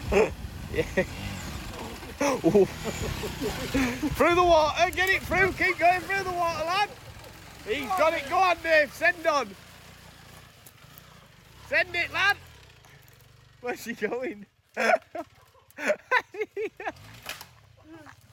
Yeah. Through the water, get it through, keep going through the water, lad. He's got it, go on Dave, send on. Send it, lad. Where's she going?